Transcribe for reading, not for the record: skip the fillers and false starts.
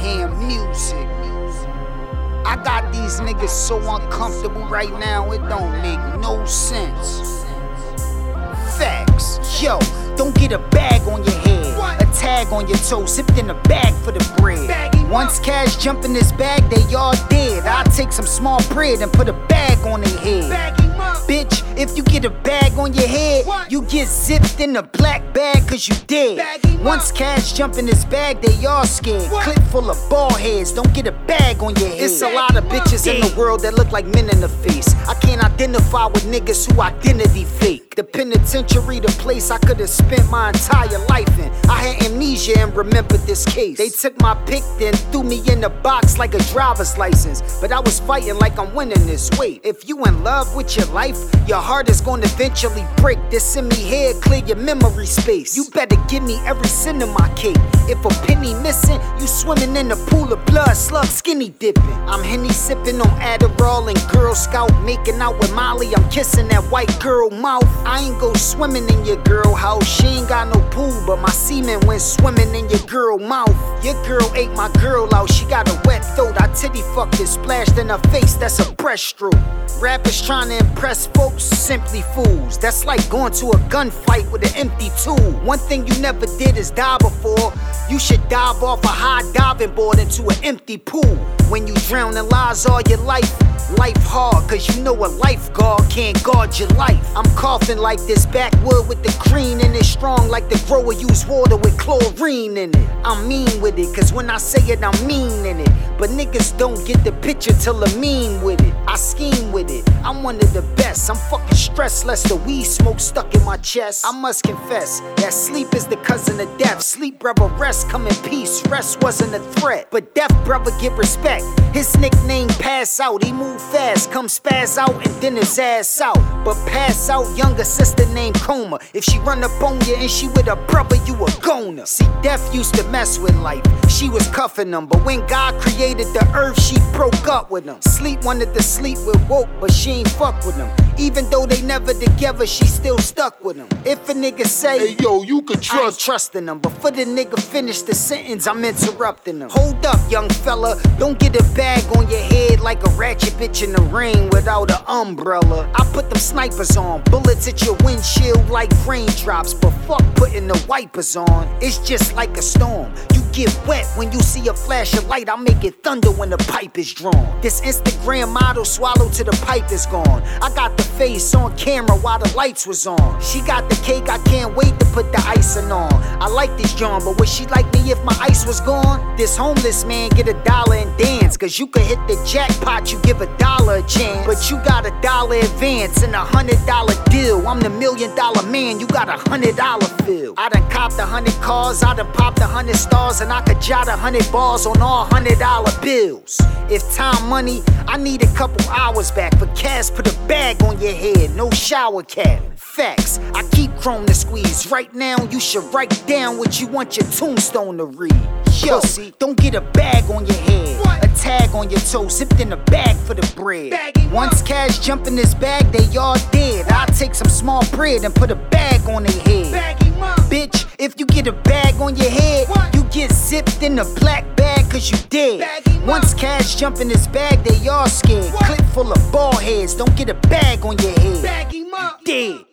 hearing music. I got these niggas so uncomfortable right now, it don't make no sense. Facts. Yo, don't get a bag on your head, a tag on your toe, zipped in a bag for the bread. Once cash jump in this bag, they all dead. I take some small bread and put a bag on their head. Bitch, if you get a bag on your head, you get zipped in a black bag cause you dead. Once cash jump in this bag, they all scared. Clip full of bald heads, don't get a bag on your head. It's a lot of bitches in the world that look like men in the face. I can't identify with niggas who identity fake. The penitentiary, the place I could've spent my entire life in. I had amnesia and remembered this case. They took my pic, then threw me in the box like a driver's license. But I was fighting like I'm winning this. Wait, if you in love with your life, your heart is gonna eventually break. This send me here, clear your memory space. You better give me every cent of my cake. If a penny missing, you swimming in a pool of blood, slug skinny dipping. I'm Henny sipping on Adderall and Girl Scout, making out with Molly. I'm kissing that white girl mouth. I ain't go swimming in your girl house. She ain't got no pool, but my semen went swimming in your girl mouth. Your girl ate my girl out. She got a wet throat. I titty fucked it, splashed in her face. That's a breaststroke. Rappers trying to impress folks, simply fools. That's like going to a gunfight with an empty tool. One thing you never did is die before. You should dive off a high diving board into an empty pool. When you drown in lies all your life, life hard, cause you know a lifeguard can't guard your life. I'm coughing like this backwood with the cream in it, strong like the grower use water with chlorine in it. I'm mean with it, cause when I say it, I'm mean in it. But niggas don't get the picture till I'm mean with it. I scheme with it, I'm one of the best. I'm fucking stressed, less the weed smoke stuck in my chest. I must confess that sleep is the cousin of death. Sleep, brother, rest, come in peace. Rest wasn't a threat, but death, brother, get respect. His nickname Pass Out, he move fast, come spaz out and then his ass out. But pass out, younger sister named Coma. If she run up on you and she with a brother, you a goner. See, death used to mess with life, she was cuffing them. But when God created the earth, she broke up with them. Sleep wanted to sleep with woke, but she ain't fuck with them. Even though they never together, she still stuck with him. If a nigga say, hey yo, you can trust, I ain't trusting him. But for the nigga finish the sentence, I'm interrupting him. Hold up, young fella, don't get a bag on your head like a ratchet bitch in the rain without an umbrella. I put them snipers on, bullets at your windshield like raindrops. But fuck putting the wipers on, it's just like a storm. You get wet when you see a flash of light, I make it thunder when the pipe is drawn. This Instagram model swallowed till the pipe is gone. I got the face on camera while the lights was on. She got the cake, I can't wait to put the icing on. I like this John, but would she like me if my ice was gone? This homeless man get $1 and dance, cause you could hit the jackpot, you give $1 a chance. But you got $1 advance and $100 deal. I'm the $1 million man, you got $100 feel. I done copped 100 cars, I done popped 100 stars, and I could jot 100 bars on all $100 bills. If time money, I need a couple hours back. For cash, put a bag on your head, no shower cap. Facts, I keep chrome to squeeze. Right now, you should write down what you want your tombstone to read. Yo, see, don't get a bag on your head, a tag on your toe, zipped in a bag for the bread. Once cash jump in this bag, they all dead. I take some small bread and put a bag on their head. Bitch, if you get a bag on your head, you get zipped in a black bag cause you dead. Once cash jump in this bag, they all scared. Clip full of bald heads, don't get a bag on your head. You dead.